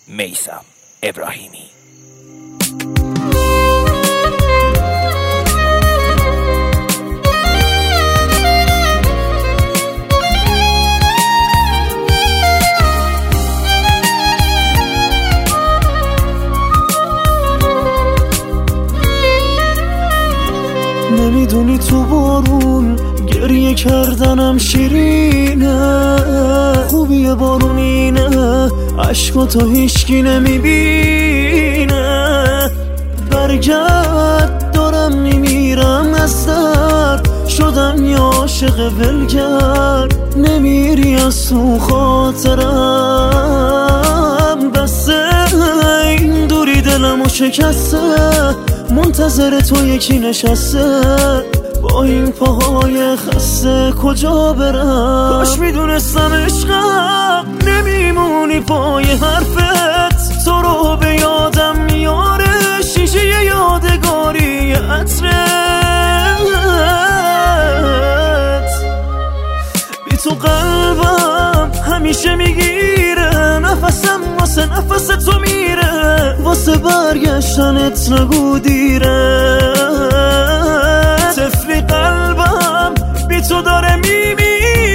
میثم ابراهیمی. نمیدونی تو بارون گریه کردنم شیرینه، خوبیه بارون اینه عشقاتو هیچکی نمیبینه. برگرد دارم میمیرم از درد، شدم یه عاشق ولگرد، نمیری از تو خاطرم. بسه این دوری دلمو شکسته، منتظر تو یکی نشسته، با این پاهای خسته کجا برم؟ کاش میدونستم عشقم نمیمونی پای حرفت، تو رو به یادم میاره شیشه یادگاری عطرت. بی تو قلبم همیشه میگیره نفسم، واسه نفس تو میره، واسه برگشتنت نگو دیره. طفلی قلبم بی تو داره میمیره.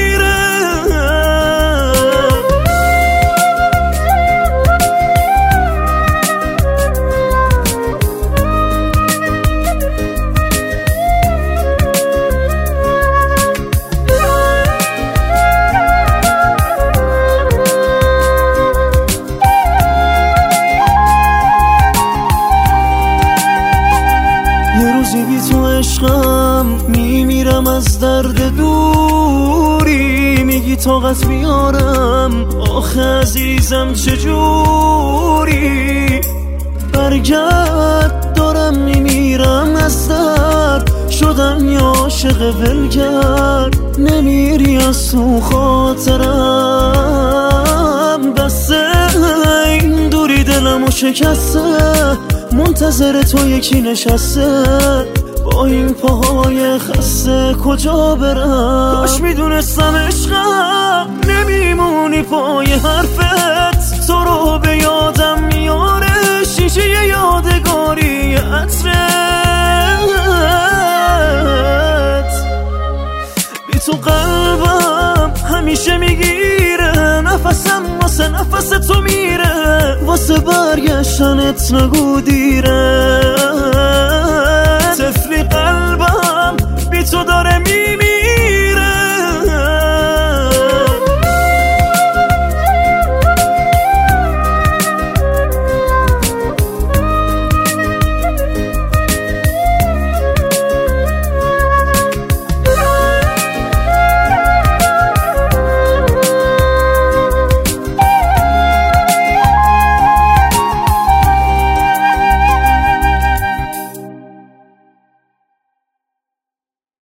یه روزی بی تو عشقم میمیرم از درد دوری، میگی طاقت بیارم آخه عزیزم چجوری؟ برگرد دارم میمیرم از درد، شدم یه عاشق ولگرد، نمیری از تو خاطرم. بسه این دوری دلمو شکسته، منتظر تو یکی نشسته، با این پاهای خسته کجا برم؟ کاش میدونستم عشقم نمیمونی پای حرفت، تو رو به یادم میاره شیشه یادگاری عطرت. بی تو قلبم همیشه میگیره نفسم، واسه نفس تو میره، واسه برگشتنت نگو دیره.